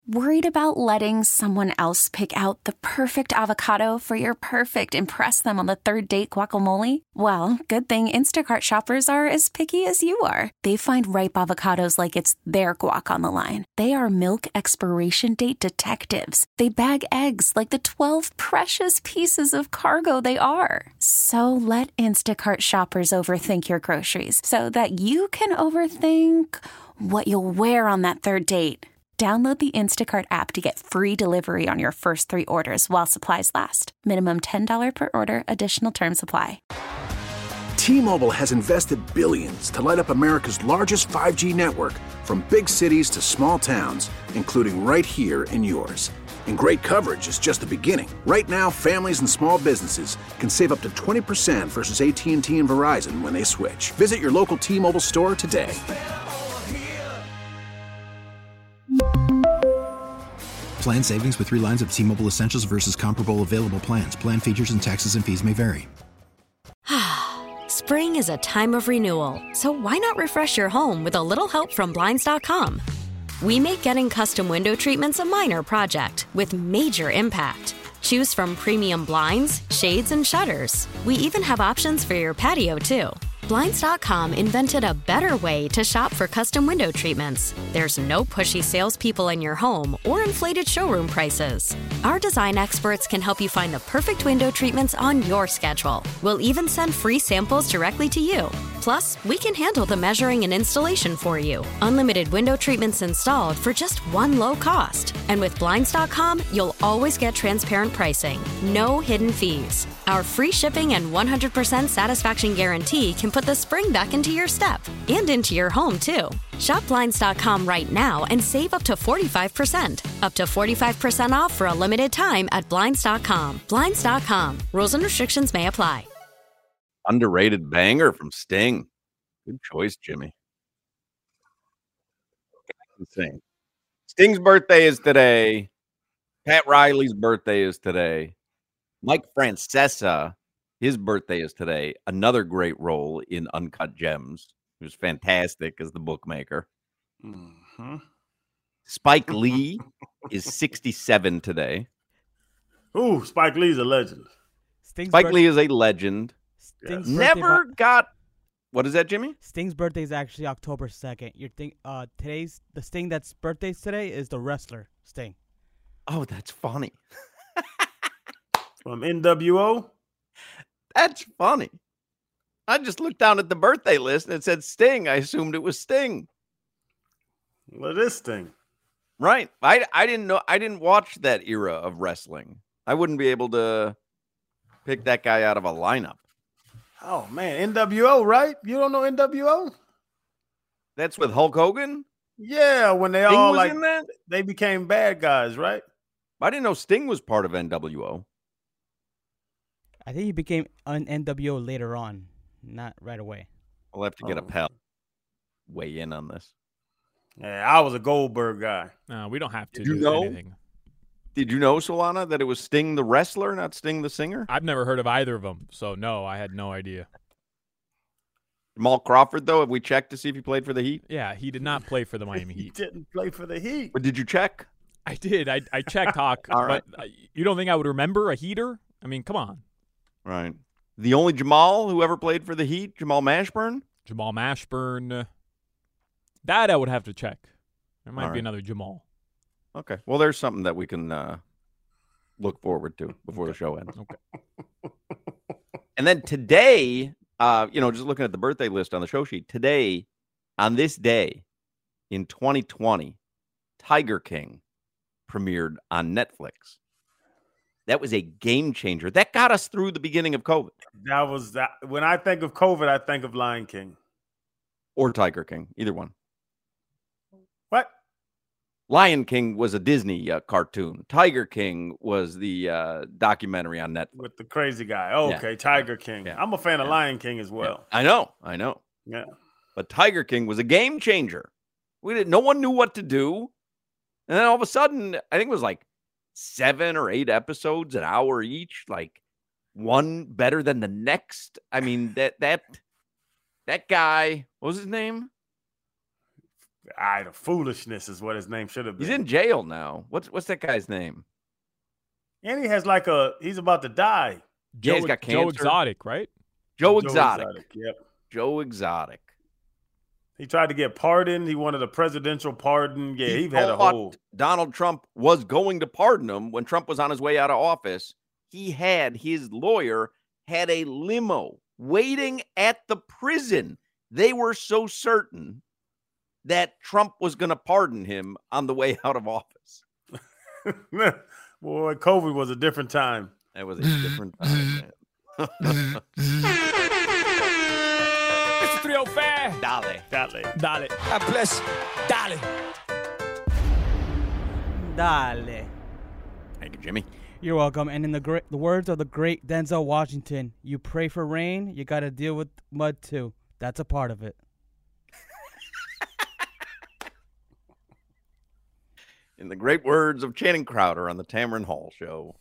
Worried about letting someone else pick out the perfect avocado for your perfect impress them on the third date guacamole? Well, good thing Instacart shoppers are as picky as you are. They find ripe avocados like it's their guac on the line. They are milk expiration date detectives. They bag eggs like the 12 precious pieces of cargo they are. So let Instacart shoppers overthink your groceries so that you can overthink what you'll wear on that third date. Download the Instacart app to get free delivery on your first 3 orders while supplies last. Minimum $10 per order. Additional terms apply. T-Mobile has invested billions to light up America's largest 5G network, from big cities to small towns, including right here in yours. And great coverage is just the beginning. Right now, families and small businesses can save up to 20% versus AT&T and Verizon when they switch. Visit your local T-Mobile store today. Plan savings with 3 lines of T-Mobile Essentials versus comparable available plans. Plan features and taxes and fees may vary. Spring is a time of renewal, so why not refresh your home with a little help from Blinds.com? We make getting custom window treatments a minor project with major impact. Choose from premium blinds, shades, and shutters. We even have options for your patio, too. Blinds.com invented a better way to shop for custom window treatments. There's no pushy salespeople in your home or inflated showroom prices. Our design experts can help you find the perfect window treatments on your schedule. We'll even send free samples directly to you. Plus, we can handle the measuring and installation for you. Unlimited window treatments installed for just one low cost. And with Blinds.com, you'll always get transparent pricing. No hidden fees. Our free shipping and 100% satisfaction guarantee can put the spring back into your step and into your home, too. Shop Blinds.com right now and save up to 45%. Up to 45% off for a limited time at Blinds.com. Blinds.com. Rules and restrictions may apply. Underrated banger from Sting. Good choice, Jimmy. Sing. Sting's birthday is today. Pat Riley's birthday is today. Mike Francesa, his birthday is today. Another great role in Uncut Gems. He was fantastic as the bookmaker. Mm-hmm. Spike Lee is 67 today. Ooh, Spike Lee's a legend. Spike Lee is a legend. Sting's Never got. What is that, Jimmy? Sting's birthday is actually October 2nd. Today's the Sting that's birthdays today is the wrestler Sting. Oh, that's funny. From NWO? That's funny. I just looked down at the birthday list and it said Sting. I assumed it was Sting. What is Sting? Right. I didn't know. I didn't watch that era of wrestling. I wouldn't be able to pick that guy out of a lineup. Oh, man. NWO, right? You don't know NWO? That's with Hulk Hogan? Yeah, when they Sting all was like in that? they became bad guys, right? I didn't know Sting was part of NWO. I think he became an NWO later on, not right away. I'll have to get a pal weigh in on this. Yeah, I was a Goldberg guy. No, we don't have to Did you do know? anything. Did you know, Solana, that it was Sting the wrestler, not Sting the singer? I've never heard of either of them, so no, I had no idea. Jamal Crawford, though, have we checked to see if he played for the Heat? Yeah, he did not play for the Miami He Heat. didn't play for the Heat. But did you check? I did. I checked, Hawk. All right. But you don't think I would remember a Heater? I mean, come on. Right. The only Jamal who ever played for the Heat, Jamal Mashburn? Jamal Mashburn. That I would have to check. There might All be right. another Jamal. Okay. Well, there's something that we can look forward to before the show ends. Okay. And then today, just looking at the birthday list on the show sheet, today, on this day in 2020, Tiger King premiered on Netflix. That was a game changer. That got us through the beginning of COVID. That was that. When I think of COVID, I think of Lion King. Or Tiger King, either one. What? Lion King was a Disney cartoon. Tiger King was the documentary on Netflix. With the crazy guy. Oh, Yeah. okay, Tiger King. Yeah. I'm a fan of Lion King as well. I know. Yeah. But Tiger King was a game changer. No one knew what to do. And then all of a sudden, I think it was like 7 or 8 episodes, an hour each, like one better than the next. I mean, that guy, what was his name? The foolishness is what his name should have been. He's in jail now. What's that guy's name? And he has he's about to die. Yeah, he's got cancer. Joe Exotic, right? Joe Exotic. Yep. Joe Exotic. He tried to get pardoned. He wanted a presidential pardon. Yeah, he had a whole. Donald Trump was going to pardon him when Trump was on his way out of office. His lawyer had a limo waiting at the prison. They were so certain that Trump was going to pardon him on the way out of office. Boy, COVID was a different time. That was a different time, man. Mr. 305. Dale. God bless. Dale. Dale. Thank you, Jimmy. You're welcome. And in the words of the great Denzel Washington, you pray for rain, you got to deal with mud too. That's a part of it. In the great words of Channing Crowder on the Tamron Hall Show,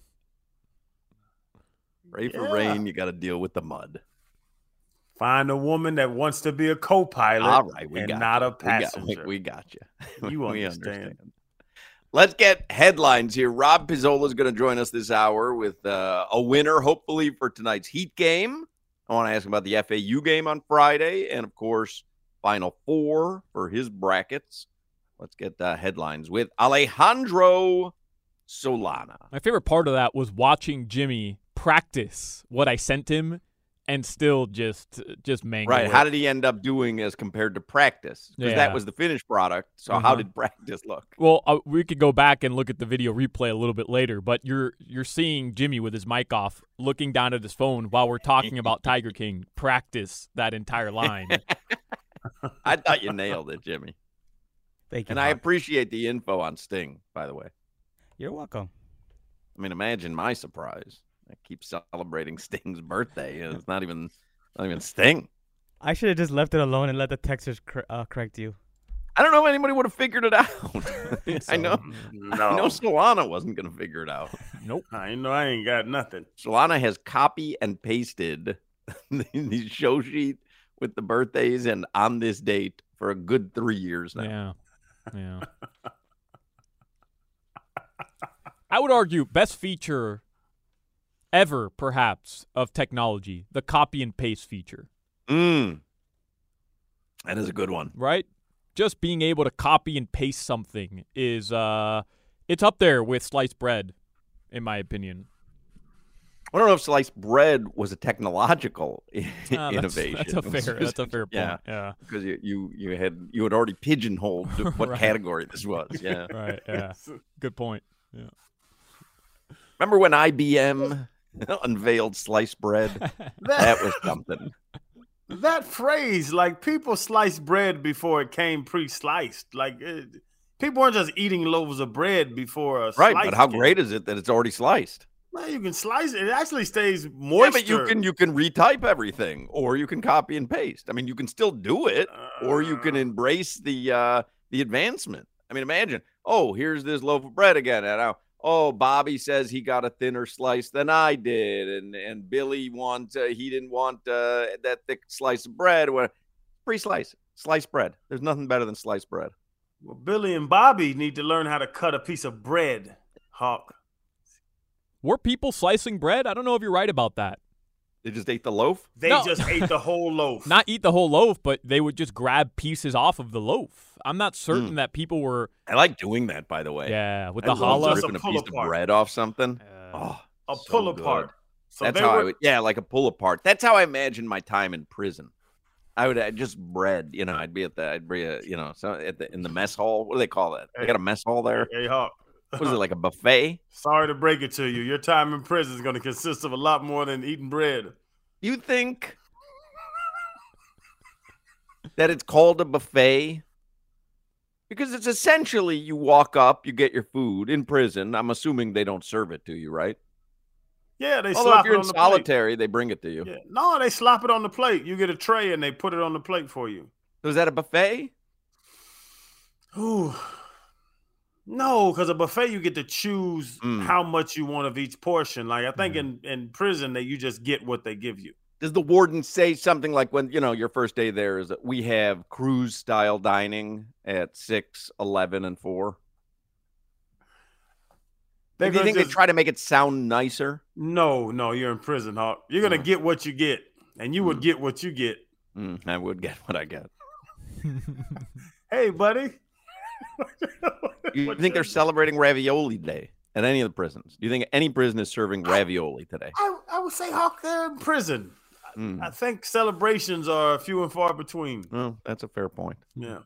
pray for rain, you got to deal with the mud. Find a woman that wants to be a co-pilot. All right, and not a passenger. We got you. You we understand. Let's get headlines here. Rob Pizzola is going to join us this hour with a winner, hopefully, for tonight's Heat game. I want to ask him about the FAU game on Friday and, of course, Final Four for his brackets. Let's get headlines with Alejandro Solana. My favorite part of that was watching Jimmy practice what I sent him and still just mangle Right. it. How did he end up doing as compared to practice? Because that was the finished product. So how did practice look? Well, we could go back and look at the video replay a little bit later, but you're seeing Jimmy with his mic off, looking down at his phone while we're talking about Tiger King practice that entire line. I thought you nailed it, Jimmy. Thank you. And I appreciate the info on Sting, by the way. You're welcome. I mean, imagine my surprise. I keep celebrating Sting's birthday, and it's not even Sting. I should have just left it alone and let the texters correct you. I don't know if anybody would have figured it out. I know Solana wasn't going to figure it out. Nope. I ain't got nothing. Solana has copy and pasted the show sheet with the birthdays and on this date for a good 3 years now. Yeah. I would argue best feature ever, perhaps, of technology, the copy and paste feature. That is a good one. Right? Just being able to copy and paste something is it's up there with sliced bread, in my opinion. I don't know if sliced bread was a technological innovation. That's a fair point. Yeah. Because you had already pigeonholed what category this was. Yeah. Right. Yeah. Good point. Yeah. Remember when IBM unveiled sliced bread? That was something. That phrase, like, people sliced bread before it came pre-sliced. Like, people weren't just eating loaves of bread before a right. slice But how came. great is it that it's already sliced? Well, you can slice it. It actually stays moisture. Yeah, but you can retype everything, or you can copy and paste. I mean, you can still do it, or you can embrace the advancement. I mean, imagine, here's this loaf of bread again, and Bobby says he got a thinner slice than I did, and Billy he didn't want that thick slice of bread. Well, pre-slice, sliced bread. There's nothing better than sliced bread. Well, Billy and Bobby need to learn how to cut a piece of bread, Hawk. Were people slicing bread? I don't know if you're right about that. They just ate the loaf? They just ate the whole loaf. Not eat the whole loaf, but they would just grab pieces off of the loaf. I'm not certain that people were. I like doing that, by the way. Yeah, with I the love challah. ripping a piece of bread off something. A pull apart. So that's how I would. Yeah, like a pull apart. That's how I imagine my time in prison. I would just bread. I'd be in the mess hall. What do they call that? They got a mess hall there. Hey, Hawk. What is it, like a buffet? Sorry to break it to you. Your time in prison is going to consist of a lot more than eating bread. You think that it's called a buffet? Because it's essentially you walk up, you get your food in prison. I'm assuming they don't serve it to you, right? Yeah, they Although slap if you're it on in the solitary, they bring it to you. plate. Yeah. No, they slap it on the plate. You get a tray and they put it on the plate for you. So is that a buffet? Ooh. No, because a buffet you get to choose how much you want of each portion. Like I think in prison you just get what they give you. Does the warden say something like when, your first day there is that we have cruise-style dining at 6, 11, and 4? Do you think they try to make it sound nicer? No, you're in prison, Hawk. You're going to get what you get, and you would get what you get. I would get what I get. Hey, buddy. You think they're celebrating Ravioli Day at any of the prisons? Do you think any prison is serving ravioli today? I would say, Hawk, they're in prison. I think celebrations are few and far between. Well, that's a fair point. Yeah.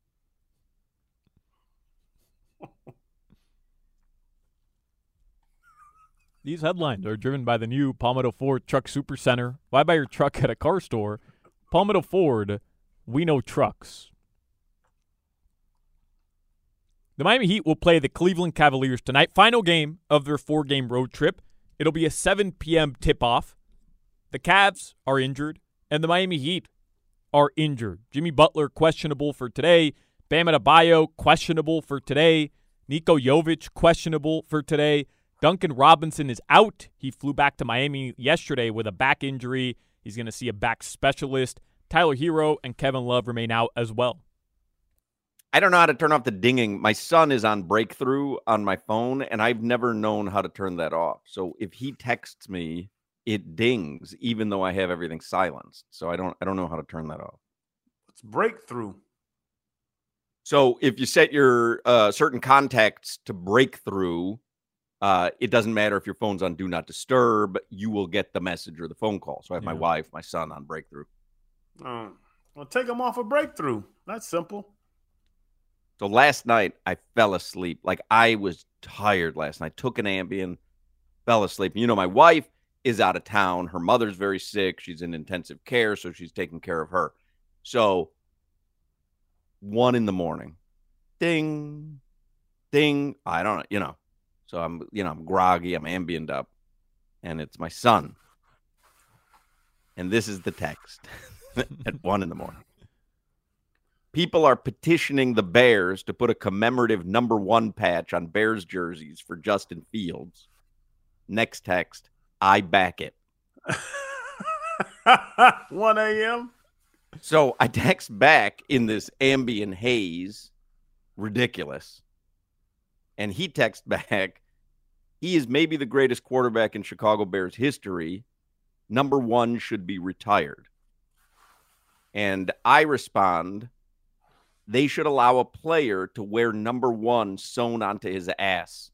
These headlines are driven by the new Palmetto Ford Truck Super Center. Why buy your truck at a car store? Palmetto Ford, we know trucks. The Miami Heat will play the Cleveland Cavaliers tonight. Final game of their 4-game road trip. It'll be a 7 p.m. tip-off. The Cavs are injured, and the Miami Heat are injured. Jimmy Butler, questionable for today. Bam Adebayo, questionable for today. Niko Jovic, questionable for today. Duncan Robinson is out. He flew back to Miami yesterday with a back injury. He's going to see a back specialist. Tyler Hero and Kevin Love remain out as well. I don't know how to turn off the dinging. My son is on Breakthrough on my phone, and I've never known how to turn that off. So if he texts me, it dings, even though I have everything silenced. So I don't know how to turn that off. It's Breakthrough. So if you set your certain contacts to Breakthrough, it doesn't matter if your phone's on Do Not Disturb. You will get the message or the phone call. So I have my wife, my son on Breakthrough. Well, take them off of Breakthrough. That's simple. So last night, I fell asleep. Like, I was tired last night. Took an Ambien, fell asleep. My wife is out of town. Her mother's very sick. She's in intensive care, so she's taking care of her. So 1 a.m, ding, ding. I don't know, So I'm groggy. I'm ambient up, and it's my son. And this is the text at 1 a.m. People are petitioning the Bears to put a commemorative number 1 patch on Bears jerseys for Justin Fields. Next text, I back it. 1 a.m. So I text back in this ambient haze, ridiculous. And he texts back, he is maybe the greatest quarterback in Chicago Bears history. Number 1 should be retired. And I respond, they should allow a player to wear number 1 sewn onto his ass.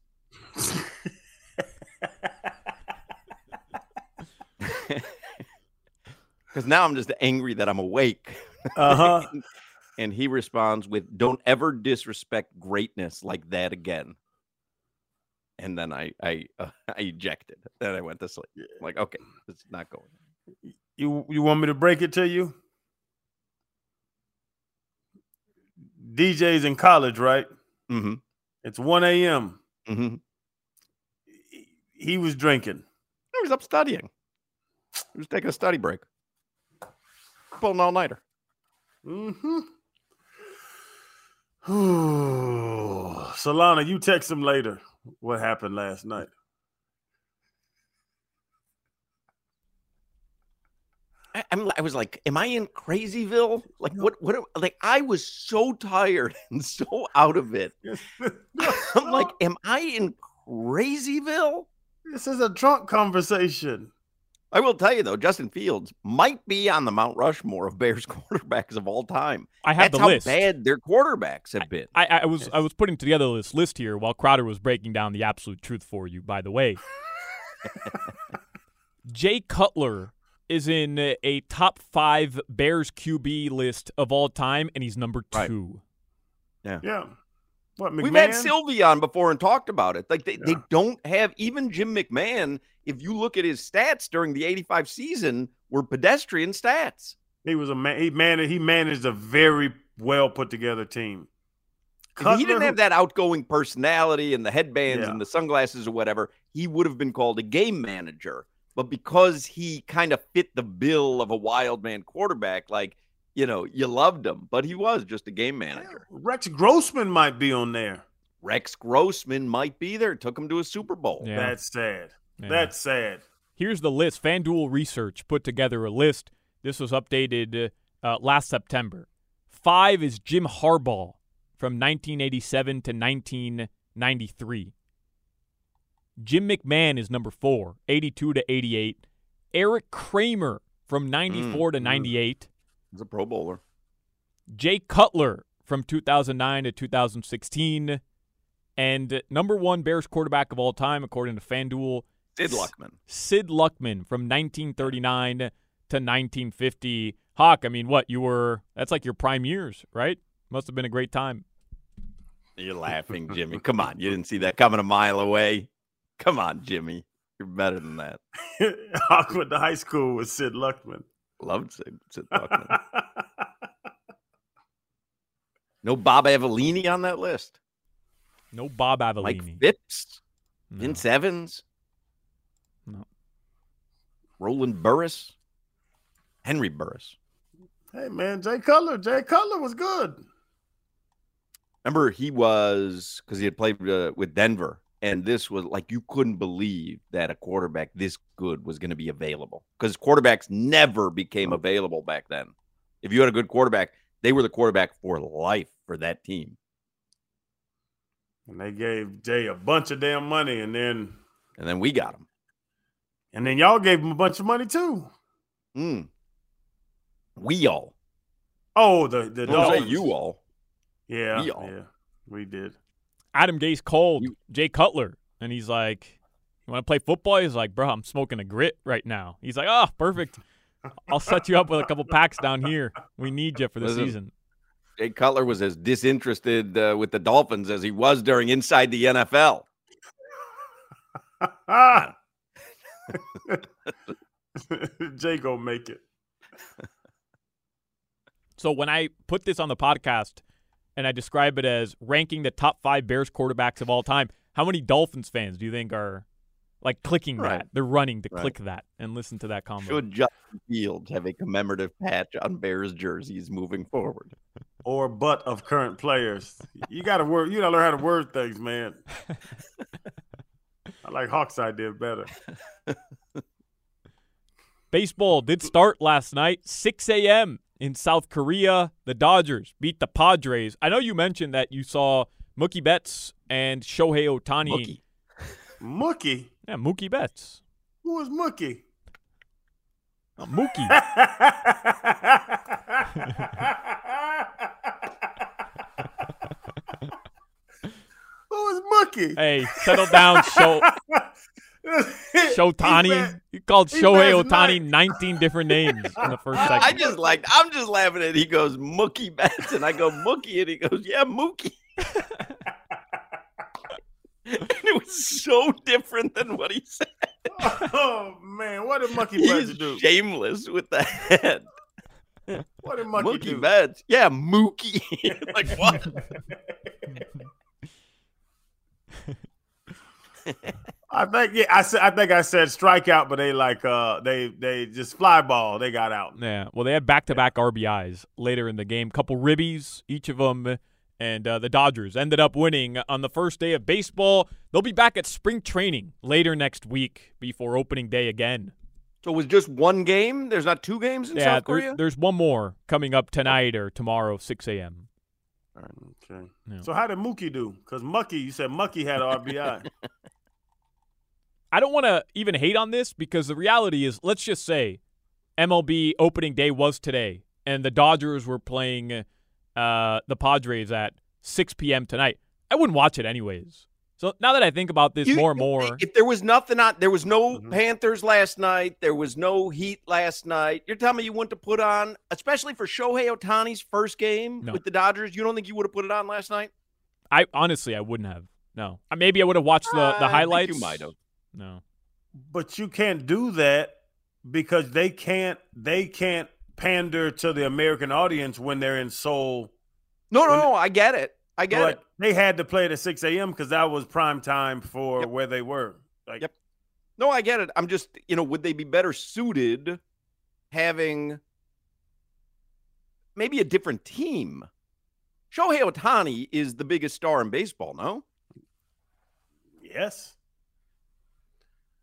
Because now I'm just angry that I'm awake. Uh-huh. And he responds with, don't ever disrespect greatness like that again. And then I ejected. Then I went to sleep. I'm like, okay, it's not going. You want me to break it to you? DJ's in college, right? Mm-hmm. It's 1 a.m. Mm-hmm. He was drinking. He was up studying. He was taking a study break. Pulling all-nighter. Mm-hmm. Solana, you text him later what happened last night. I was like, am I in Crazyville? Like, what, like, I was so tired and so out of it. I'm like, am I in Crazyville? This is a drunk conversation. I will tell you, though, Justin Fields might be on the Mount Rushmore of Bears quarterbacks of all time. I have That's the list. How bad their quarterbacks have been. I was putting together this list here while Crowder was breaking down the absolute truth for you, by the way. Jay Cutler is in a top 5 Bears QB list of all time, and he's number 2. Right. Yeah. What, McMahon? We've had Sylvie on before and talked about it. Like, they don't have, even Jim McMahon, if you look at his stats during the 85 season, were pedestrian stats. He was he managed a very well put together team. If he didn't have that outgoing personality and the headbands and the sunglasses or whatever, he would have been called a game manager. But because he kind of fit the bill of a wild man quarterback, like, you loved him. But he was just a game manager. Rex Grossman might be on there. Rex Grossman might be there. Took him to a Super Bowl. Yeah. That's sad. Yeah. That's sad. Here's the list. FanDuel Research put together a list. This was updated last September. 5 is Jim Harbaugh from 1987 to 1993. Jim McMahon is number 4, 82 to 88. Eric Kramer from 94 to 98. He's a Pro Bowler. Jay Cutler from 2009 to 2016. And number 1 Bears quarterback of all time, according to FanDuel, Sid Luckman. Sid Luckman from 1939 to 1950. Hawk, I mean, what? That's like your prime years, right? Must have been a great time. You're laughing, Jimmy. Come on. You didn't see that coming a mile away. Come on, Jimmy. You're better than that. Hawk went to high school with Sid Luckman. Loved Sid Luckman. No Bob Avellini on that list. No Bob Avellini. Mike Phipps. No. Vince Evans. No. Roland Burris. Henry Burris. Hey, man, Jay Cutler. Jay Cutler was good. Remember, because he had played with Denver, and this was like you couldn't believe that a quarterback this good was going to be available because quarterbacks never became available back then. If you had a good quarterback, they were the quarterback for life for that team. And they gave Jay a bunch of damn money, and then we got him. And then y'all gave him a bunch of money too. We all. Oh, the Don't say you all. Yeah, we all. Yeah, we did. Adam Gase called Jay Cutler, and he's like, "You want to play football?" He's like, "Bro, I'm smoking a grit right now." He's like, "Oh, perfect. I'll set you up with a couple packs down here. We need you for the season." Jay Cutler was as disinterested with the Dolphins as he was during Inside the NFL. Jay gonna make it. So when I put this on the podcast and I describe it as ranking the top 5 Bears quarterbacks of all time, how many Dolphins fans do you think are like clicking that? They're running to click that and listen to that combo. Should Justin Fields have a commemorative patch on Bears jerseys moving forward? Or butt of current players. You gotta learn how to word things, man. I like Hawk's idea better. Baseball did start last night, 6 a.m. in South Korea. The Dodgers beat the Padres. I know you mentioned that you saw Mookie Betts and Shohei Ohtani. Mookie? Yeah, Mookie Betts. Who is Mookie? Mookie. Who is Mookie? Hey, settle down, Shotani. You called Shohei Ohtani 19 different names in the first second. I'm just laughing at it. He goes, Mookie Betts, and I go, Mookie, and he goes, yeah, Mookie. And it was so different than what he said. Oh, man. What did Mookie Betts do? Shameless with the head. What did Mookie do? Mookie Betts. Yeah, Mookie. Like, what? I think I said strikeout, but they just fly ball. They got out. Yeah, well, they had back-to-back RBIs later in the game, couple ribbies, each of them, and the Dodgers ended up winning on the first day of baseball. They'll be back at spring training later next week before opening day again. So it was just one game? There's not 2 games in South Korea? There's one more coming up tonight or tomorrow, 6 a.m. Okay. Yeah. So how did Mookie do? Because you said Mookie had RBI. I don't want to even hate on this because the reality is, let's just say MLB opening day was today and the Dodgers were playing the Padres at 6 p.m. tonight. I wouldn't watch it anyways. So now that I think about this more and more. If there was nothing on, there was no Panthers last night, there was no Heat last night. You're telling me you wouldn't have put on, especially for Shohei Ohtani's first game with the Dodgers, you don't think you would have put it on last night? I wouldn't have. No. Maybe I would have watched the highlights. I think you might have. No. But you can't do that because they can't pander to the American audience when they're in Seoul. No, I get it. I get it. They had to play it at 6 a.m. because that was prime time for where they were. No, I get it. I'm just, would they be better suited having maybe a different team? Shohei Ohtani is the biggest star in baseball, no? Yes.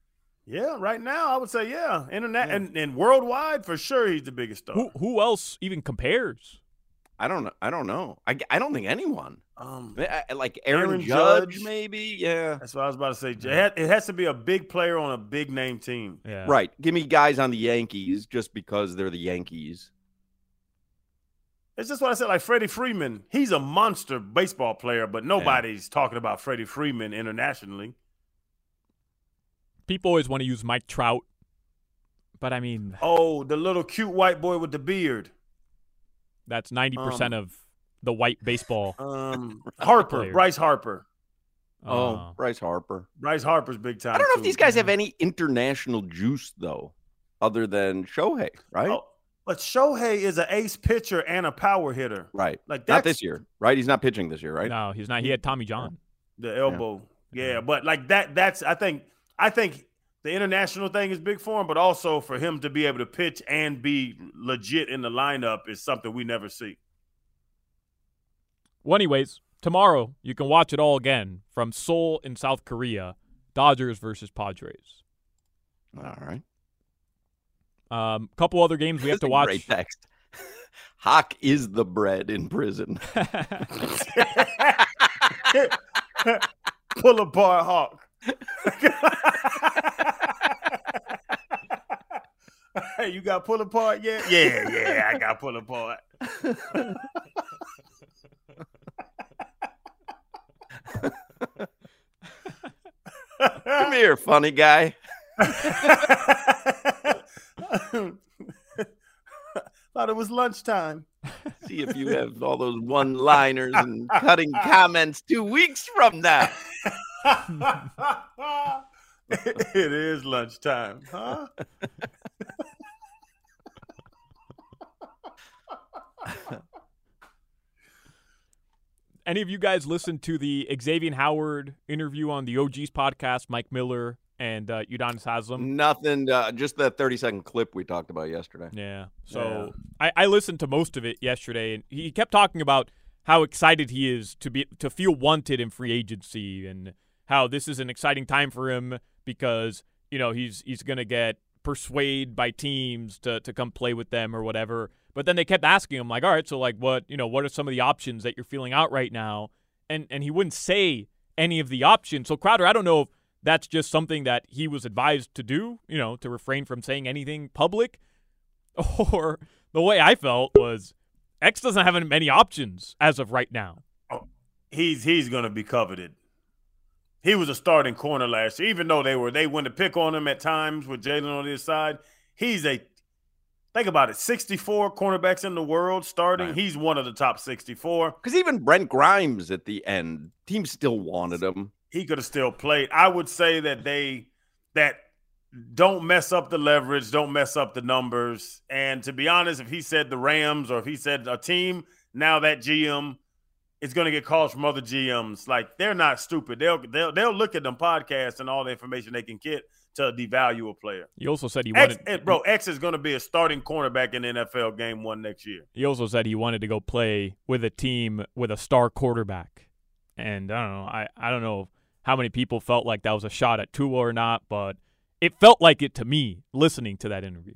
Yeah, right now I would say internet and worldwide for sure he's the biggest star. Who else even compares? I don't know. I don't think anyone. Like Aaron Judge, maybe. Yeah, that's what I was about to say. It has to be a big player on a big name team. Yeah. Right. Give me guys on the Yankees just because they're the Yankees. It's just what I said. Like Freddie Freeman, he's a monster baseball player, but nobody's talking about Freddie Freeman internationally. People always want to use Mike Trout, but I mean, the little cute white boy with the beard. That's 90% of the white baseball. Harper, Bryce Harper. Bryce Harper. Bryce Harper's big time. I don't know if these guys have any international juice though, other than Shohei, right? But Shohei is an ace pitcher and a power hitter. Right. Like not this year, right? He's not pitching this year, right? No, he's not. He had Tommy John. The elbow. Yeah, but like that's I think the international thing is big for him, but also for him to be able to pitch and be legit in the lineup is something we never see. Well, anyways, tomorrow you can watch it all again from Seoul in South Korea, Dodgers versus Padres. All right. Couple other games we have to watch. Great text. Hawk is the bread in prison. Pull apart Hawk. Hey, you got pull apart yet? Yeah, I got pull apart. Come here, funny guy. Thought it was lunchtime. See if you have all those one-liners and cutting comments 2 weeks from now. It is lunchtime, huh? Any of you guys listen to the Xavier Howard interview on the OGs podcast, Mike Miller and Udonis Haslem? Nothing, just that 30-second clip we talked about yesterday. Yeah. So I listened to most of it yesterday, and he kept talking about how excited he is to feel wanted in free agency and how this is an exciting time for him because, he's going to get persuaded by teams to come play with them or whatever. But then they kept asking him, like, all right, so, like, what are some of the options that you're feeling out right now? And he wouldn't say any of the options. So, Crowder, I don't know if that's just something that he was advised to do, to refrain from saying anything public. Or the way I felt was X doesn't have many options as of right now. Oh, he's going to be coveted. He was a starting corner last year, even though they went to pick on him at times with Jalen on his side. Think about it, 64 cornerbacks in the world starting. Right. He's one of the top 64. Because even Brent Grimes at the end, teams still wanted him. He could have still played. I would say that don't mess up the leverage, don't mess up the numbers. And to be honest, if he said the Rams or if he said a team, now that GM is going to get calls from other GMs. Like, they're not stupid. They'll look at them podcasts and all the information they can get to devalue a player. He also said X is going to be a starting cornerback in the NFL game 1 next year. He also said he wanted to go play with a team with a star quarterback. And I don't know. I don't know how many people felt like that was a shot at Tua or not, but it felt like it to me listening to that interview.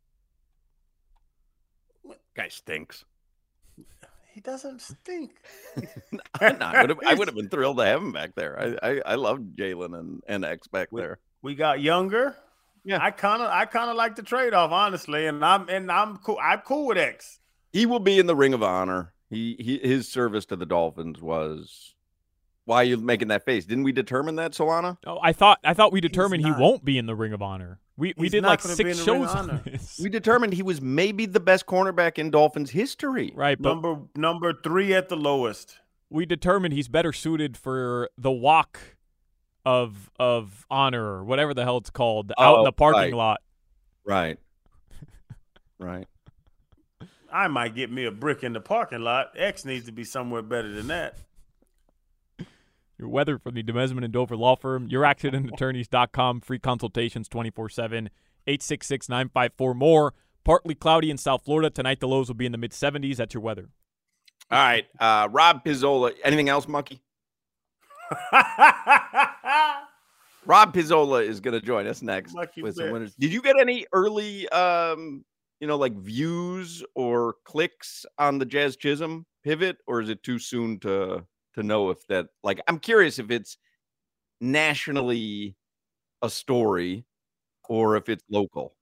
Guy stinks. He doesn't stink. I would have been thrilled to have him back there. I love Jalen and X back there. We got younger. Yeah, I kind of like the trade off, honestly, and I'm cool. I'm cool with X. He will be in the Ring of Honor. His service to the Dolphins was. Why are you making that face? Didn't we determine that, Solana? Oh, I thought we determined he won't be in the Ring of Honor. We did like 6 shows on this. We determined he was maybe the best cornerback in Dolphins history. Right, but number 3 at the lowest. We determined he's better suited for the walk of honor or whatever the hell it's called out in the parking lot. Right. Right. I might get me a brick in the parking lot. X needs to be somewhere better than that. Your weather from the Demesman and Dover Law Firm. YourAccidentAttorneys.com. Free consultations 24/7. 866-954-MORE. Partly cloudy in South Florida. Tonight the lows will be in the mid-70s. That's your weather. All right. Rob Pizzola. Anything else, Monkey? Rob Pizzola is going to join us next Lucky with some bet. winners. Did you get any early, like views or clicks on the Jazz Chisholm pivot, or is it too soon to know if that? Like, I'm curious if it's nationally a story or if it's local.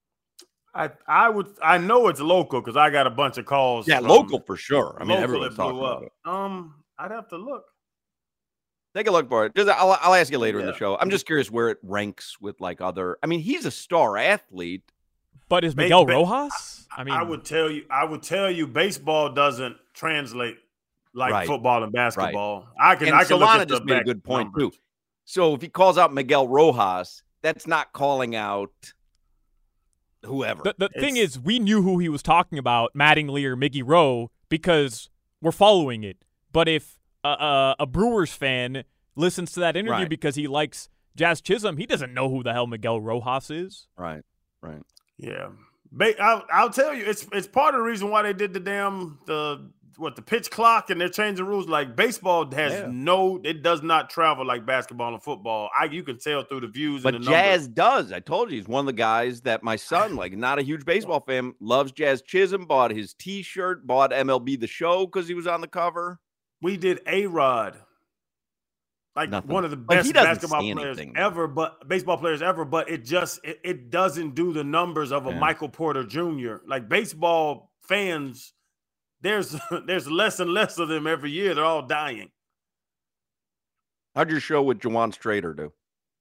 I know it's local because I got a bunch of calls. Yeah, local for sure. I mean, local, everyone's it talking blew about up. it. I'd have to look. Take a look for it. I'll ask you later in the show. I'm just curious where it ranks with like other. I mean, he's a star athlete, but is Miguel Rojas? I mean, I would tell you, baseball doesn't translate like football and basketball. Right. I can look at just made a good point too. So if he calls out Miguel Rojas, that's not calling out whoever. The thing is, we knew who he was talking about, Mattingly or Miggy Rowe, because we're following it. But if a Brewers fan listens to that interview because he likes Jazz Chisholm, he doesn't know who the hell Miguel Rojas is. Right. Yeah. I'll tell you, it's part of the reason why they did the pitch clock, and they're changing rules. Like baseball has it does not travel like basketball and football. You can tell through the views. But and the Jazz numbers. does. I told you, he's one of the guys that my son, like not a huge baseball fan, loves Jazz Chisholm, bought his T-shirt, bought MLB The Show because he was on the cover. We did A-Rod. Like Nothing. One of the best basketball players ever, but baseball players ever, but it doesn't do the numbers of a Michael Porter Jr. Like baseball fans, there's less and less of them every year. They're all dying. How'd your show with Jawan Strader do?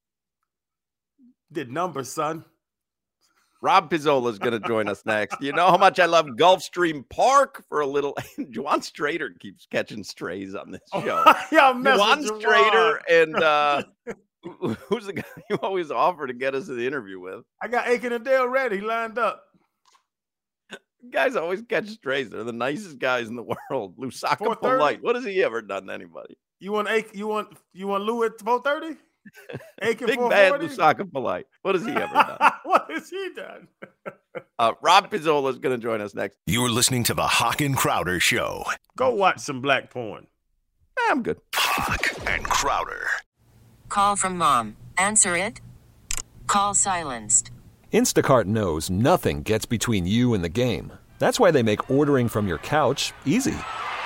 Did numbers, son. Rob Pizzola is going to join us next. You know how much I love Gulfstream Park for a little. Jawan Strader keeps catching strays on this show. Jawan Strader and who's the guy you always offer to get us to the interview with? I got Aiken and Dale ready, lined up. Guys always catch strays. They're the nicest guys in the world. Lusaka Polite. What has he ever done to anybody? You want Lou at 4:30? Big bad Lusaka Polite. What has he ever done? What has he done? Rob Pizzola is going to join us next. You're listening to the Hawk and Crowder Show. Go watch some black porn. I'm good. Hawk and Crowder. Call from mom. Answer it. Call silenced. Instacart knows nothing gets between you and the game. That's why they make ordering from your couch easy.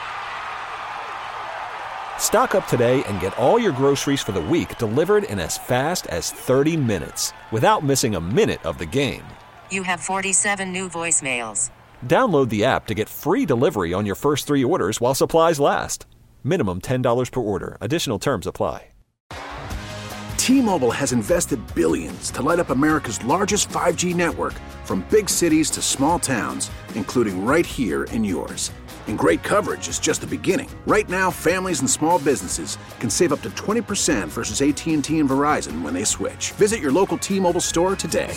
Stock up today and get all your groceries for the week delivered in as fast as 30 minutes without missing a minute of the game. You have 47 new voicemails. Download the app to get free delivery on your first 3 orders while supplies last. Minimum $10 per order. Additional terms apply. T-Mobile has invested billions to light up America's largest 5G network, from big cities to small towns, including right here in yours. And great coverage is just the beginning. Right now, families and small businesses can save up to 20% versus AT&T and Verizon when they switch. Visit your local T-Mobile store today.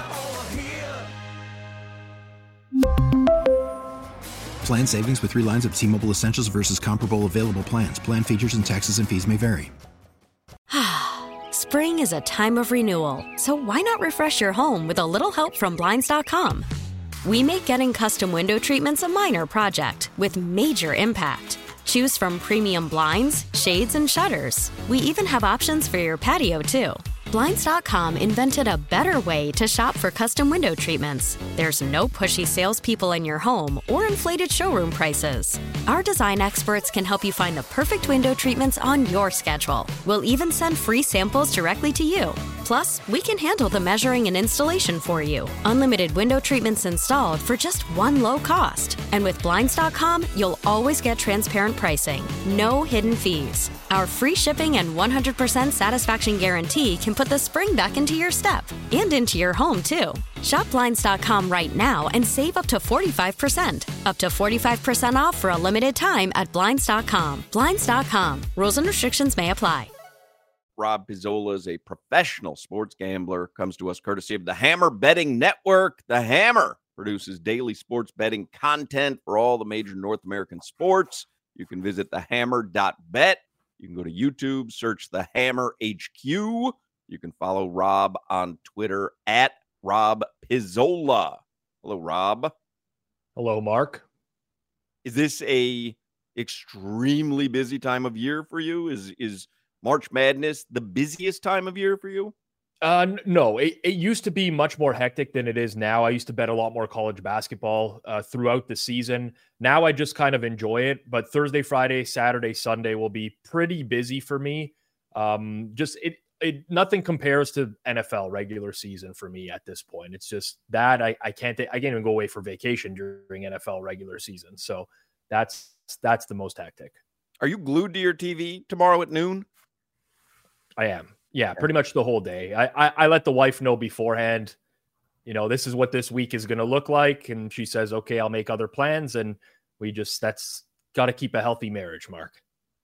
Plan savings with 3 lines of T-Mobile Essentials versus comparable available plans. Plan features and taxes and fees may vary. Spring is a time of renewal, so why not refresh your home with a little help from Blinds.com? We make getting custom window treatments a minor project with major impact. Choose from premium blinds, shades, and shutters. We even have options for your patio, too. Blinds.com invented a better way to shop for custom window treatments. There's no pushy salespeople in your home or inflated showroom prices. Our design experts can help you find the perfect window treatments on your schedule. We'll even send free samples directly to you. Plus, we can handle the measuring and installation for you. Unlimited window treatments installed for just one low cost. And with Blinds.com, you'll always get transparent pricing. No hidden fees. Our free shipping and 100% satisfaction guarantee can put the spring back into your step and into your home, too. Shop Blinds.com right now and save up to 45%. Up to 45% off for a limited time at Blinds.com. Blinds.com. Rules and restrictions may apply. Rob Pizzola is a professional sports gambler. Comes to us courtesy of the Hammer Betting Network. The Hammer produces daily sports betting content for all the major North American sports. You can visit thehammer.bet. You can go to YouTube, search the Hammer HQ. You can follow Rob on Twitter at Rob Pizzola. Hello, Rob. Hello, Mark. Is this a extremely busy time of year for you? Is March Madness the busiest time of year for you? No, it used to be much more hectic than it is now. I used to bet a lot more college basketball throughout the season. Now I just kind of enjoy it. But Thursday, Friday, Saturday, Sunday will be pretty busy for me. Nothing compares to NFL regular season for me at this point. It's just that I can't even go away for vacation during NFL regular season. So that's the most hectic. Are you glued to your TV tomorrow at noon? I am. Yeah, pretty much the whole day. I let the wife know beforehand, this is what this week is going to look like. And she says, okay, I'll make other plans. And that's got to keep a healthy marriage, Mark.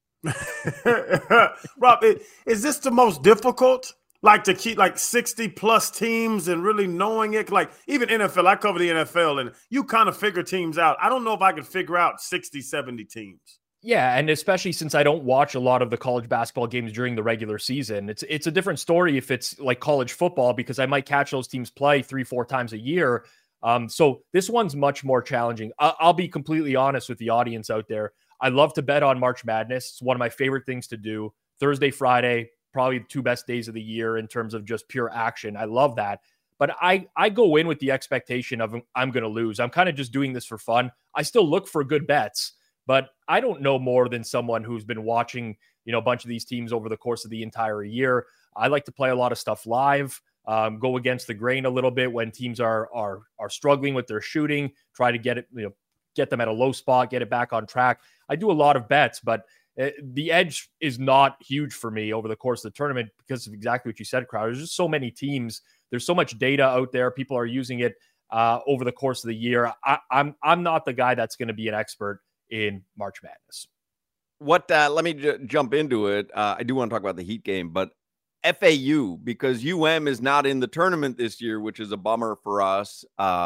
Rob, is this the most difficult? Like to keep 60 plus teams and really knowing it? Like even NFL, I cover the NFL and you kind of figure teams out. I don't know if I could figure out 60, 70 teams. Yeah, and especially since I don't watch a lot of the college basketball games during the regular season, it's a different story if it's like college football because I might catch those teams play 3-4 times a year. So this one's much more challenging. I'll be completely honest with the audience out there. I love to bet on March Madness. It's one of my favorite things to do. Thursday, Friday, probably the 2 best days of the year in terms of just pure action. I love that. But I go in with the expectation of I'm going to lose. I'm kind of just doing this for fun. I still look for good bets. But I don't know more than someone who's been watching, a bunch of these teams over the course of the entire year. I like to play a lot of stuff live, go against the grain a little bit when teams are struggling with their shooting, try to get it, get them at a low spot, get it back on track. I do a lot of bets, but the edge is not huge for me over the course of the tournament because of exactly what you said, Crowder. There's just so many teams. There's so much data out there. People are using it over the course of the year. I'm not the guy that's going to be an expert in March Madness. Let me jump into it. I do want to talk about the Heat game, but FAU, because UM is not in the tournament this year, which is a bummer for us.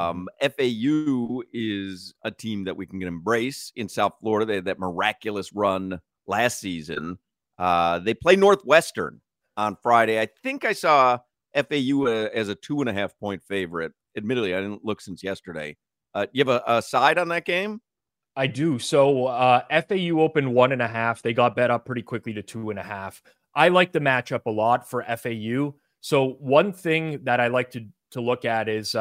FAU is a team that we can embrace in South Florida. They had that miraculous run last season. They play Northwestern on Friday. I think I saw FAU as a 2.5 point favorite. Admittedly, I didn't look since yesterday. You have a side on that game? I do. So FAU opened 1.5. They got bet up pretty quickly to 2.5. I like the matchup a lot for FAU. So one thing that I like to look at is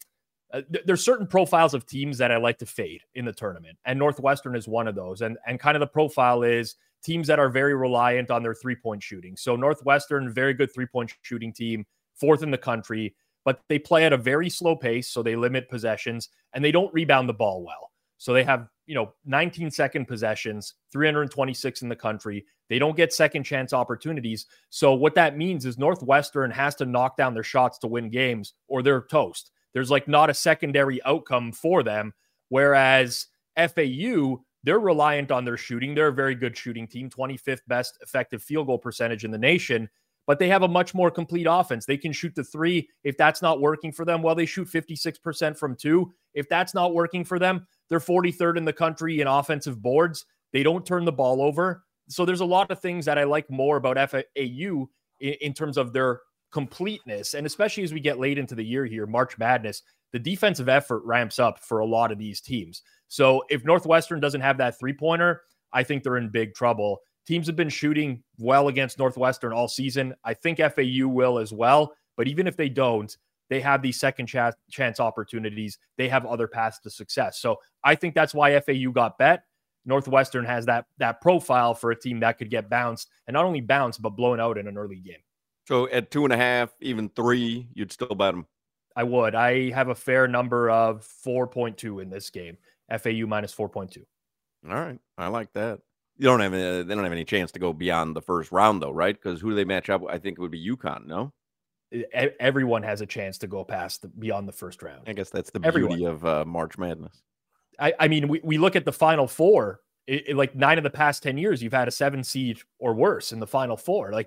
there's certain profiles of teams that I like to fade in the tournament. And Northwestern is one of those. And kind of the profile is teams that are very reliant on their 3-point shooting. So Northwestern, very good 3-point shooting team, 4th in the country, but they play at a very slow pace. So they limit possessions and they don't rebound the ball well. So they have, 19-second possessions, 326 in the country. They don't get second chance opportunities. So what that means is Northwestern has to knock down their shots to win games or they're toast. There's not a secondary outcome for them. Whereas FAU, they're reliant on their shooting. They're a very good shooting team, 25th best effective field goal percentage in the nation. But they have a much more complete offense. They can shoot the 3. If that's not working for them, well, they shoot 56% from 2. If that's not working for them, they're 43rd in the country in offensive boards. They don't turn the ball over. So there's a lot of things that I like more about FAU in terms of their completeness. And especially as we get late into the year here, March Madness, the defensive effort ramps up for a lot of these teams. So if Northwestern doesn't have that 3-pointer, I think they're in big trouble. Teams have been shooting well against Northwestern all season. I think FAU will as well. But even if they don't, they have these second chance opportunities. They have other paths to success. So I think that's why FAU got bet. Northwestern has that profile for a team that could get bounced, and not only bounced, but blown out in an early game. So at 2.5, even 3, you'd still bet them? I would. I have a fair number of 4.2 in this game. FAU minus 4.2. All right. I like that. They don't have any chance to go beyond the first round, though, right? Because who do they match up with? I think it would be UConn, no? Everyone has a chance to go beyond the first round. I guess that's the beauty of March Madness. I mean, we look at the Final Four. Like 9 of the past 10 years, you've had a 7 seed or worse in the Final Four. Like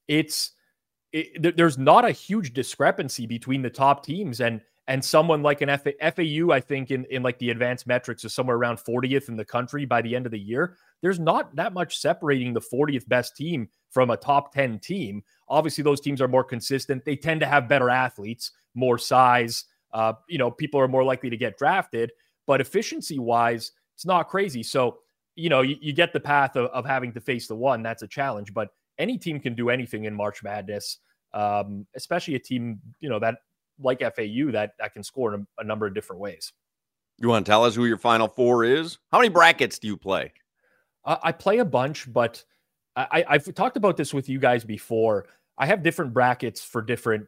there's not a huge discrepancy between the top teams and someone like an FAU. I think in like the advanced metrics is somewhere around 40th in the country by the end of the year. There's not that much separating the 40th best team from a top 10 team. Obviously, those teams are more consistent. They tend to have better athletes, more size. People are more likely to get drafted, but efficiency-wise, it's not crazy. So, you get the path of having to face the one. That's a challenge. But any team can do anything in March Madness, especially a team, that like FAU that can score in a number of different ways. You want to tell us who your Final Four is? How many brackets do you play? I play a bunch, but I've talked about this with you guys before. I have different brackets for different,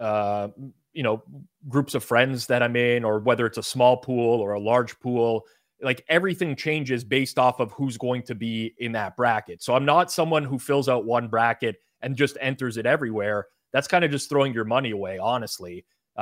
groups of friends that I'm in, or whether it's a small pool or a large pool. Like everything changes based off of who's going to be in that bracket. So I'm not someone who fills out one bracket and just enters it everywhere. That's kind of just throwing your money away, honestly.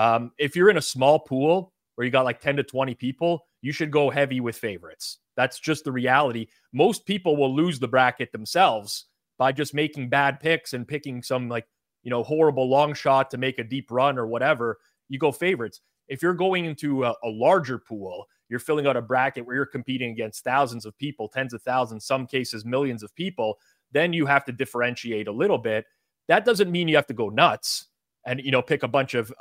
If you're in a small pool where you got like 10 to 20 people, you should go heavy with favorites. That's just the reality. Most people will lose the bracket themselves by just making bad picks and picking some horrible long shot to make a deep run or whatever. You go favorites. If you're going into a larger pool, you're filling out a bracket where you're competing against thousands of people, tens of thousands, some cases millions of people, then you have to differentiate a little bit. That doesn't mean you have to go nuts and pick a bunch of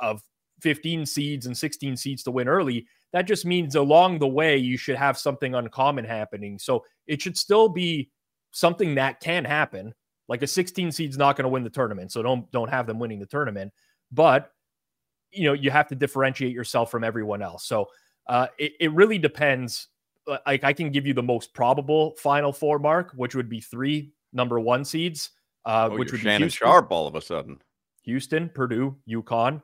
15 seeds and 16 seeds to win early. That just means along the way you should have something uncommon happening. So it should still be something that can happen. Like a 16 seed's not going to win the tournament, so don't have them winning the tournament. But you have to differentiate yourself from everyone else. So it really depends. Like I can give you the most probable Final Four mark, which would be 3 number 1 seeds. Which would be Shannon Houston, Sharp all of a sudden. Houston, Purdue, UConn,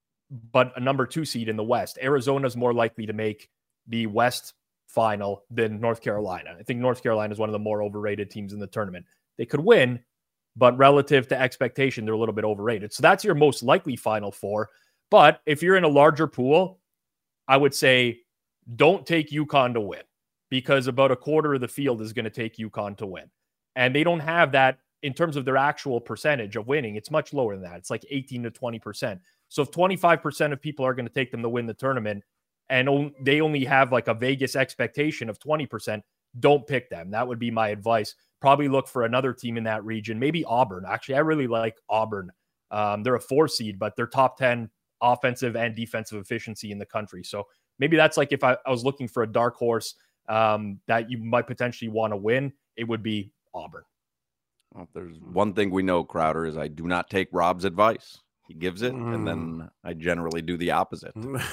but a number 2 seed in the West. Arizona's more likely to make the West final than North Carolina. I think North Carolina is one of the more overrated teams in the tournament. They could win, but relative to expectation, they're a little bit overrated. So that's your most likely Final Four. But if you're in a larger pool, I would say don't take UConn to win, because about a quarter of the field is going to take UConn to win. And they don't have that in terms of their actual percentage of winning. It's much lower than that. It's like 18 to 20%. So if 25% of people are going to take them to win the tournament and they only have like a Vegas expectation of 20%, don't pick them. That would be my advice. Probably look for another team in that region. Maybe Auburn. Actually, I really like Auburn. They're a 4 seed, but they're top 10 offensive and defensive efficiency in the country. So maybe that's like if I was looking for a dark horse that you might potentially want to win, it would be Auburn. Well, if there's one thing we know, Crowder, is I do not take Rob's advice. He gives it, and then I generally do the opposite.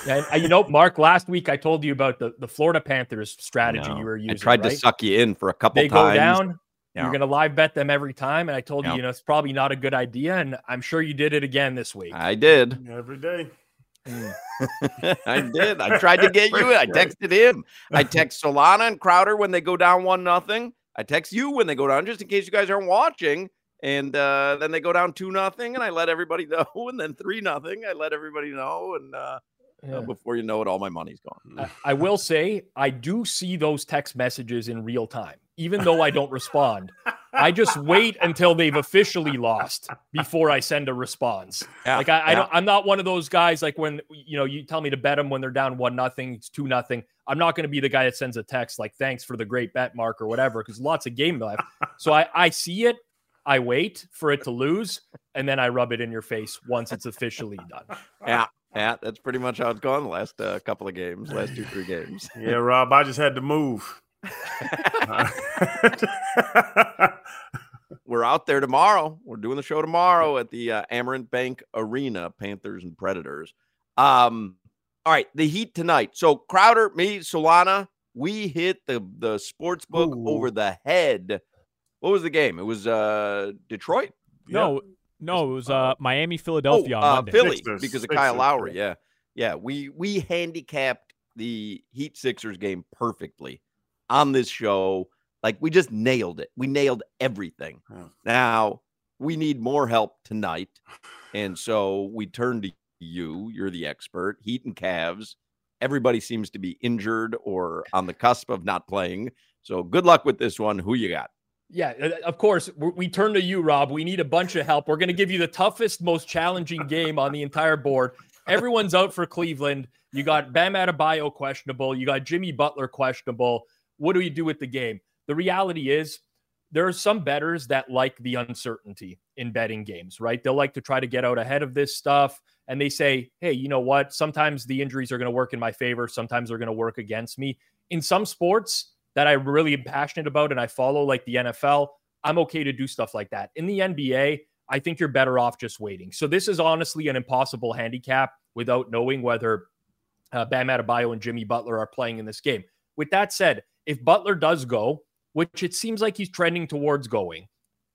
And Mark, last week I told you about the Florida Panthers strategy you were using. I tried to suck you in for a couple times. They go down. Yeah. You're going to live bet them every time. And I told you, it's probably not a good idea. And I'm sure you did it again this week. I did. Every day. I did. I tried to get you. I texted him. I text Solana and Crowder when they go down 1-0. I text you when they go down, just in case you guys aren't watching. And then they go down 2-0, and I let everybody know. And then 3-0, I let everybody know. And before you know it, all my money's gone. I will say, I do see those text messages in real time, even though I don't respond. I just wait until they've officially lost before I send a response. Yeah, like I'm not one of those guys like when you tell me to bet them when they're down 1-0, it's 2-0. I'm not going to be the guy that sends a text like thanks for the great bet, Mark, or whatever, because lots of game left. So I see it, I wait for it to lose, and then I rub it in your face once it's officially done. Yeah, that's pretty much how it's gone the last couple of games, last 2-3 games. Yeah, Rob, I just had to move. We're out there tomorrow. We're doing the show tomorrow at the Amerant Bank Arena, Panthers and Predators. All right, the Heat tonight. So Crowder, me, Solana, we hit the sports book over the head. What was the game? It was Detroit? No, it was Miami, Philadelphia on Monday. Philly, because of Kyle Lowry. Yeah. We handicapped the Heat Sixers game perfectly on this show. Like, we just nailed it. We nailed everything. Now, we need more help tonight. And so we turn to you. You're the expert. Heat and Cavs. Everybody seems to be injured or on the cusp of not playing. So good luck with this one. Who you got? Yeah, of course, we turn to you, Rob. We need a bunch of help. We're going to give you the toughest, most challenging game on the entire board. Everyone's out for Cleveland. You got Bam Adebayo questionable. You got Jimmy Butler questionable. What do you do with the game? The reality is there are some bettors that like the uncertainty in betting games, right? They'll like to try to get out ahead of this stuff. And they say, hey, you know what? Sometimes the injuries are going to work in my favor. Sometimes they're going to work against me. In some sports that I really am passionate about and I follow, like the NFL, I'm okay to do stuff like that. In the NBA, I think you're better off just waiting. So this is honestly an impossible handicap without knowing whether Bam Adebayo and Jimmy Butler are playing in this game. With that said, if Butler does go, which it seems like he's trending towards going,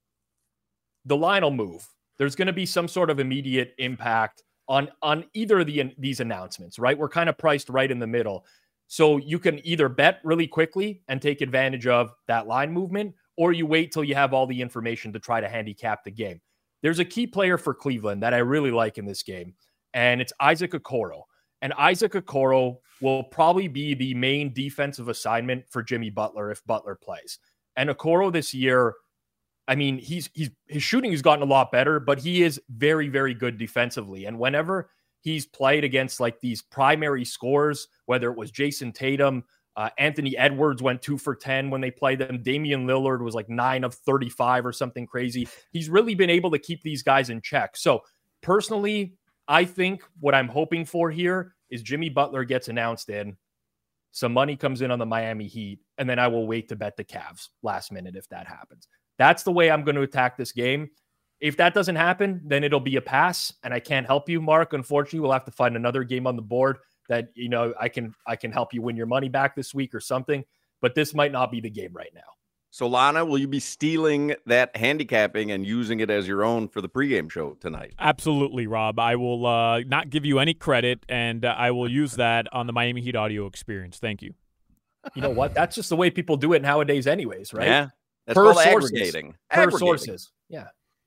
the line will move. There's going to be some sort of immediate impact on either of these announcements, right? We're kind of priced right in the middle. So you can either bet really quickly and take advantage of that line movement, or you wait till you have all the information to try to handicap the game. There's a key player for Cleveland that I really like in this game, and it's Isaac Okoro. And Isaac Okoro will probably be the main defensive assignment for Jimmy Butler if Butler plays. And Okoro this year, I mean, his shooting has gotten a lot better, but he is very, very good defensively. And whenever he's played against like these primary scorers, whether it was Jason Tatum, Anthony Edwards went 2 for 10 when they played them. Damian Lillard was like 9 of 35 or something crazy. He's really been able to keep these guys in check. So personally, I think what I'm hoping for here is Jimmy Butler gets announced in, some money comes in on the Miami Heat, and then I will wait to bet the Cavs last minute if that happens. That's the way I'm going to attack this game. If that doesn't happen, then it'll be a pass, and I can't help you, Mark. Unfortunately, we'll have to find another game on the board that, you know, I can help you win your money back this week or something, but this might not be the game right now. So, Lana, will you be stealing that handicapping and using it as your own for the pregame show tonight? Absolutely, Rob. I will not give you any credit, and I will use that on the Miami Heat audio experience. Thank you. You know what? That's just the way people do it nowadays anyways, right? Yeah. That's per called sources. aggregating. Per sources. Yeah.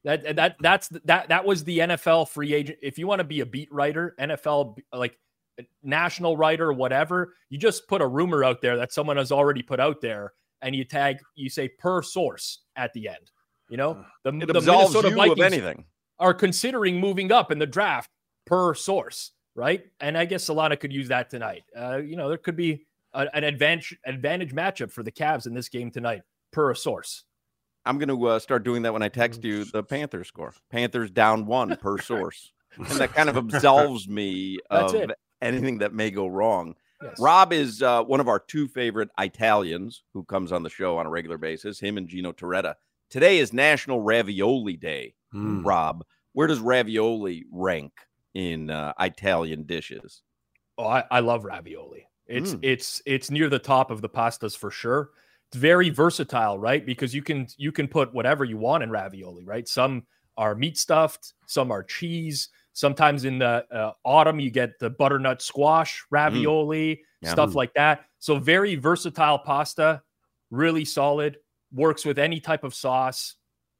That was the NFL free agent. If you want to be a beat writer, NFL, like national writer, whatever, you just put a rumor out there that someone has already put out there, and you say per source at the end. You know, the Minnesota Vikings of anything are considering moving up in the draft per source, right? And I guess Solana could use that tonight. You know, there could be an advantage matchup for the Cavs in this game tonight per a source. I'm going to start doing that when I text you the Panthers score. Panthers down 1 per source. And that kind of absolves me of anything that may go wrong. Yes. Rob is one of our 2 favorite Italians who comes on the show on a regular basis, him and Gino Torretta. Today is National Ravioli Day. Rob, where does ravioli rank in Italian dishes? Oh, I love ravioli. It's near the top of the pastas for sure. It's very versatile, right? Because you can put whatever you want in ravioli, right? Some are meat stuffed, some are cheese. Sometimes in the autumn, you get the butternut squash ravioli, stuff like that. So very versatile pasta, really solid, works with any type of sauce.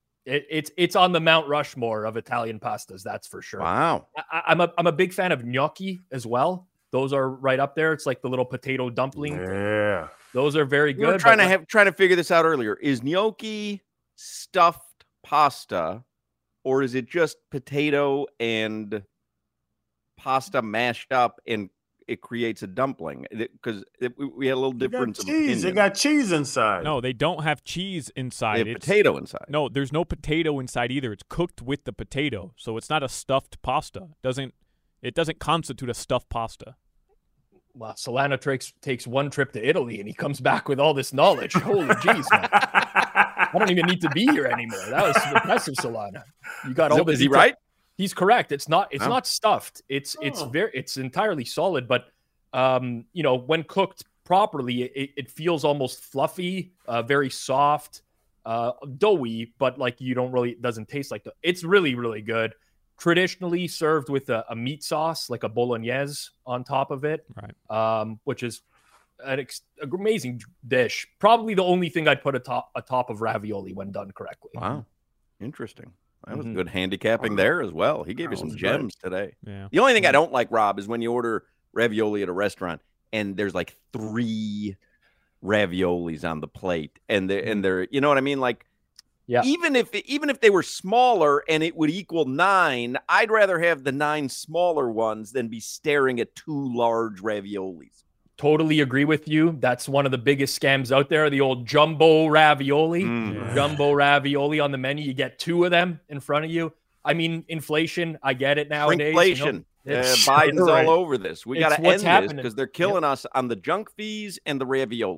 It's on the Mount Rushmore of Italian pastas, that's for sure. Wow. I'm a big fan of gnocchi as well. Those are right up there. It's like the little potato dumpling. Yeah. Those are very good. We were trying to figure this out earlier. Is gnocchi stuffed pasta, or is it just potato and pasta mashed up and it creates a dumpling? Because we had a little difference of opinion. They got cheese inside. No, they don't have cheese inside. They have potato inside. No, there's no potato inside either. It's cooked with the potato, so it's not a stuffed pasta. It doesn't constitute a stuffed pasta. Well, Solana takes one trip to Italy and he comes back with all this knowledge. Holy jeez, man. I don't even need to be here anymore. That was impressive, Solana. You got all this. Is he right? He's correct. It's not stuffed. It's entirely solid, but you know, when cooked properly, it feels almost fluffy, very soft, doughy, but like it doesn't taste like it's really, really good. Traditionally served with a meat sauce, like a bolognese on top of it, right? Which is an amazing dish. Probably the only thing I'd put atop of ravioli when done correctly. Wow, interesting. That was good handicapping there as well. He gave you some gems today. Yeah. The only thing I don't like, Rob, is when you order ravioli at a restaurant and there's like 3 raviolis on the plate, and they're you know what I mean, like. Yeah. Even if they were smaller and it would equal 9, I'd rather have the 9 smaller ones than be staring at 2 large raviolis. Totally agree with you. That's one of the biggest scams out there. The old jumbo ravioli, jumbo ravioli on the menu. You get 2 of them in front of you. I mean, inflation. I get it nowadays. Inflation. Biden's all over this. We got to end this because they're killing us on the junk fees and the ravioli.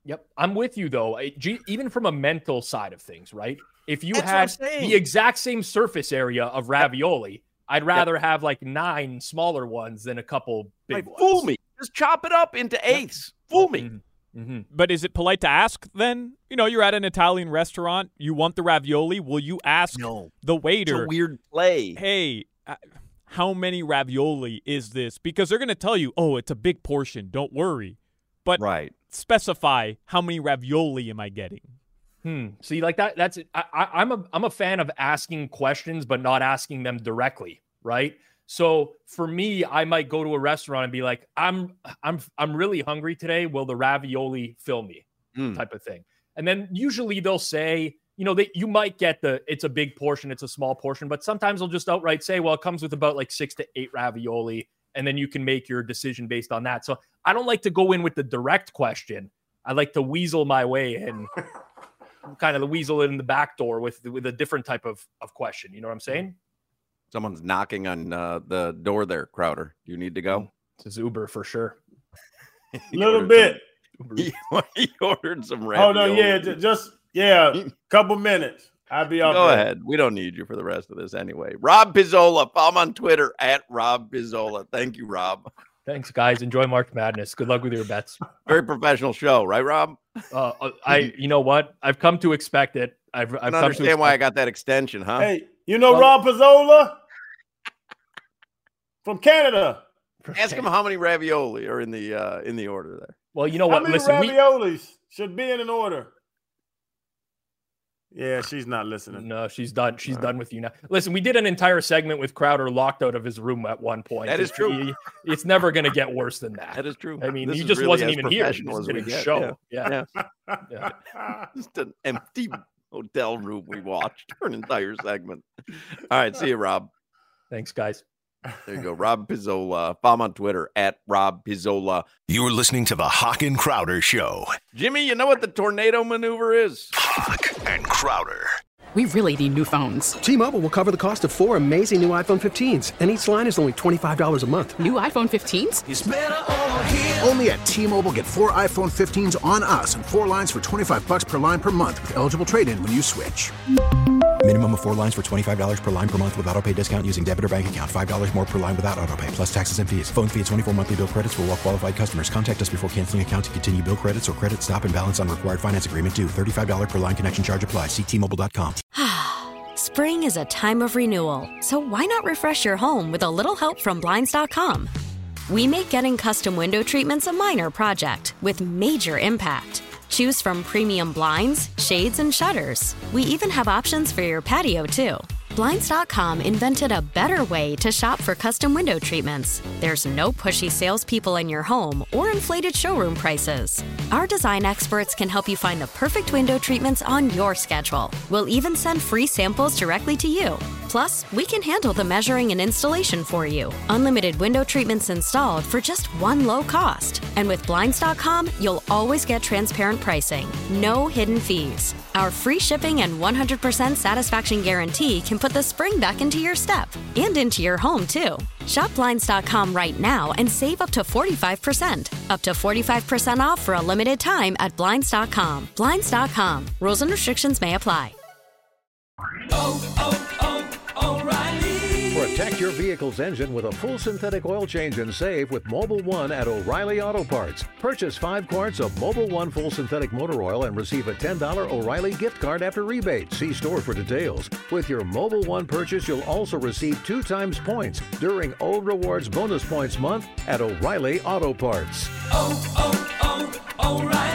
Yep. I'm with you, though. Even from a mental side of things, right? If you That's had the exact same surface area of ravioli, I'd rather have like 9 smaller ones than a couple big ones. Fool me. Just chop it up into eighths. Fool me. Mm-hmm. But is it polite to ask then? You know, you're at an Italian restaurant. You want the ravioli. Will you ask the waiter? It's a weird play. Hey, how many ravioli is this? Because they're going to tell you, oh, it's a big portion. Don't worry. But specify how many ravioli am I getting? See, like that's it. I'm a fan of asking questions, but not asking them directly, right? So for me, I might go to a restaurant and be like, I'm really hungry today. Will the ravioli fill me? Type of thing. And then usually they'll say, you know, you might get it's a big portion, it's a small portion, but sometimes they'll just outright say, well, it comes with about like 6 to 8 ravioli, and then you can make your decision based on that. So I don't like to go in with the direct question. I like to weasel my way in. Kind of the weasel in the back door with a different type of question. You know what I'm saying? Someone's knocking on the door there, Crowder. You need to go? It's Uber for sure. A little bit. He ordered some ravioli. Oh, no, couple minutes. I'll be off. Go ahead. We don't need you for the rest of this anyway. Rob Pizzola. Follow him on Twitter at Rob Pizzola. Thank you, Rob. Thanks, guys. Enjoy March Madness. Good luck with your bets. Very professional show, right, Rob? You know what? I've come to expect it. I've come to understand why I got that extension, huh? Hey, you know Rob Pizzola from Canada. Ask him how many ravioli are in the order there. Well, you know what? How many raviolis should be in an order? Yeah, she's not listening. No, she's done. She's done with you now. Listen, we did an entire segment with Crowder locked out of his room at one point. That is true. It's never going to get worse than that. That is true. I mean, this he just really wasn't even here. He as did we a get. show. Yeah. Just an empty hotel room we watched for an entire segment. All right, see you, Rob. Thanks, guys. There you go. Rob Pizzola. Follow him on Twitter at Rob Pizzola. You're listening to the Hawk and Crowder Show. Jimmy, you know what the tornado maneuver is? Hawk and Crowder. We really need new phones. T-Mobile will cover the cost of 4 amazing new iPhone 15s, and each line is only $25 a month. New iPhone 15s? It's better over here. Only at T-Mobile, get 4 iPhone 15s on us and 4 lines for $25 per line per month with eligible trade-in when you switch. Minimum of 4 lines for $25 per line per month with autopay discount using debit or bank account. $5 more per line without autopay, plus taxes and fees. Phone fee at 24 monthly bill credits for well-qualified customers. Contact us before canceling account to continue bill credits or credit stop and balance on required finance agreement due. $35 per line connection charge applies. See T-Mobile.com. Spring is a time of renewal, so why not refresh your home with a little help from Blinds.com? We make getting custom window treatments a minor project with major impact. Choose from premium blinds, shades, and shutters. We even have options for your patio, too. Blinds.com invented a better way to shop for custom window treatments. There's no pushy salespeople in your home or inflated showroom prices. Our design experts can help you find the perfect window treatments on your schedule. We'll even send free samples directly to you. Plus, we can handle the measuring and installation for you. Unlimited window treatments installed for just one low cost. And with Blinds.com, you'll always get transparent pricing. No hidden fees. Our free shipping and 100% satisfaction guarantee can put the spring back into your step and into your home, too. Shop Blinds.com right now and save up to 45%. Up to 45% off for a limited time at Blinds.com. Blinds.com. Rules and restrictions may apply. Protect your vehicle's engine with a full synthetic oil change and save with Mobil 1 at O'Reilly Auto Parts. Purchase 5 quarts of Mobil 1 full synthetic motor oil and receive a $10 O'Reilly gift card after rebate. See store for details. With your Mobil 1 purchase, you'll also receive 2 times points during O Rewards Bonus Points Month at O'Reilly Auto Parts. O'Reilly.